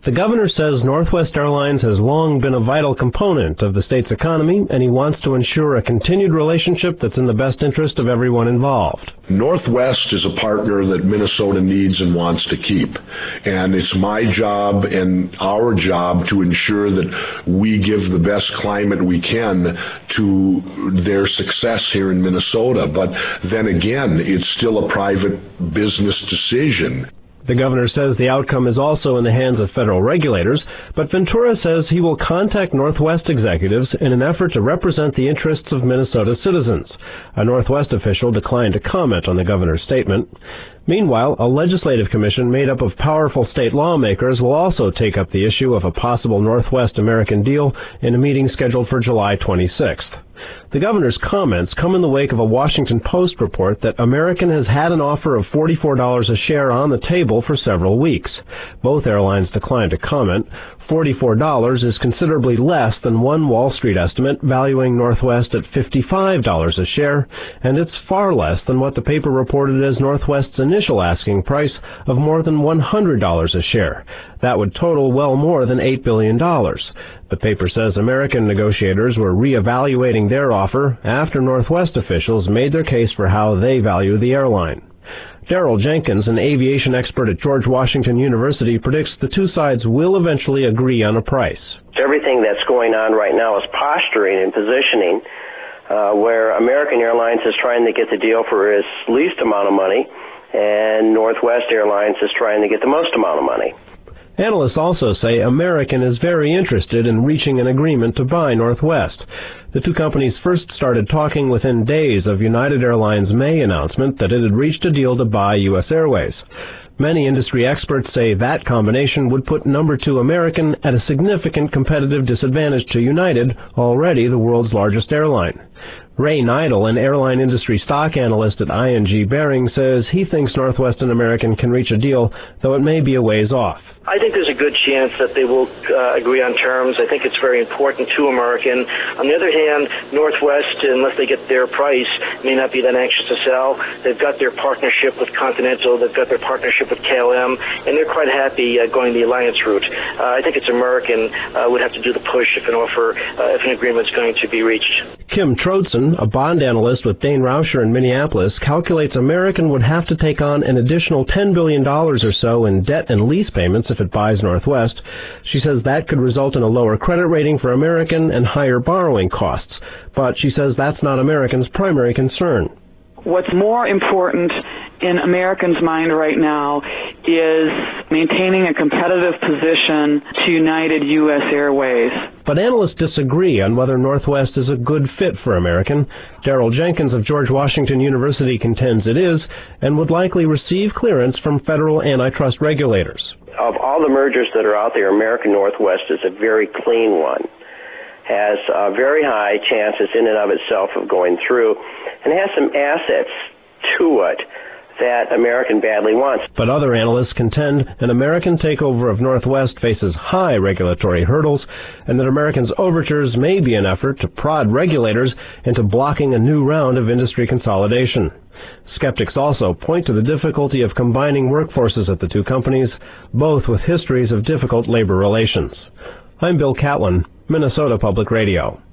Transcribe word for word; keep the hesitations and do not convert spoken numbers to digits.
The governor says Northwest Airlines has long been a vital component of the state's economy, and he wants to ensure a continued relationship that's in the best interest of everyone involved. Northwest is a partner that Minnesota needs and wants to keep. And it's my job and our job to ensure that we give the best climate we can to their success here in Minnesota. But then again, it's still a private business decision. The governor says the outcome is also in the hands of federal regulators, but Ventura says he will contact Northwest executives in an effort to represent the interests of Minnesota citizens. A Northwest official declined to comment on the governor's statement. Meanwhile, a legislative commission made up of powerful state lawmakers will also take up the issue of a possible Northwest American deal in a meeting scheduled for July twenty-sixth. The governor's comments come in the wake of a Washington Post report that American has had an offer of forty-four dollars a share on the table for several weeks. Both airlines declined to comment. forty-four dollars is considerably less than one Wall Street estimate valuing Northwest at fifty-five dollars a share, and it's far less than what the paper reported as Northwest's initial asking price of more than one hundred dollars a share. That would total well more than eight billion dollars. The paper says American negotiators were reevaluating their offer after Northwest officials made their case for how they value the airline. Daryl Jenkins, an aviation expert at George Washington University, predicts the two sides will eventually agree on a price. Everything that's going on right now is posturing and positioning, uh, where American Airlines is trying to get the deal for its least amount of money, and Northwest Airlines is trying to get the most amount of money. Analysts also say American is very interested in reaching an agreement to buy Northwest. The two companies first started talking within days of United Airlines' May announcement that it had reached a deal to buy U S Airways. Many industry experts say that combination would put number two American at a significant competitive disadvantage to United, already the world's largest airline. Ray Neidel, an airline industry stock analyst at I N G Bearing, says he thinks Northwest and American can reach a deal, though it may be a ways off. I think there's a good chance that they will uh, agree on terms. I think it's very important to American. On the other hand, Northwest, unless they get their price, may not be that anxious to sell. They've got their partnership with Continental. They've got their partnership with K L M, and they're quite happy uh, going the alliance route. Uh, I think it's American uh, would have to do the push if an offer, uh, if an agreement's going to be reached. Kim Troutson, a bond analyst with Dane Rauscher in Minneapolis, calculates American would have to take on an additional ten billion dollars or so in debt and lease payments if it buys Northwest. She says that could result in a lower credit rating for American and higher borrowing costs. But she says that's not American's primary concern. What's more important in Americans' mind right now is maintaining a competitive position to United U S Airways. But analysts disagree on whether Northwest is a good fit for American. Daryl Jenkins of George Washington University contends it is, and would likely receive clearance from federal antitrust regulators. Of all the mergers that are out there, American Northwest is a very clean one. Has uh, very high chances in and of itself of going through, and has some assets to it that American badly wants. But other analysts contend an American takeover of Northwest faces high regulatory hurdles, and that American's overtures may be an effort to prod regulators into blocking a new round of industry consolidation. Skeptics also point to the difficulty of combining workforces at the two companies, both with histories of difficult labor relations. I'm Bill Catlin, Minnesota Public Radio.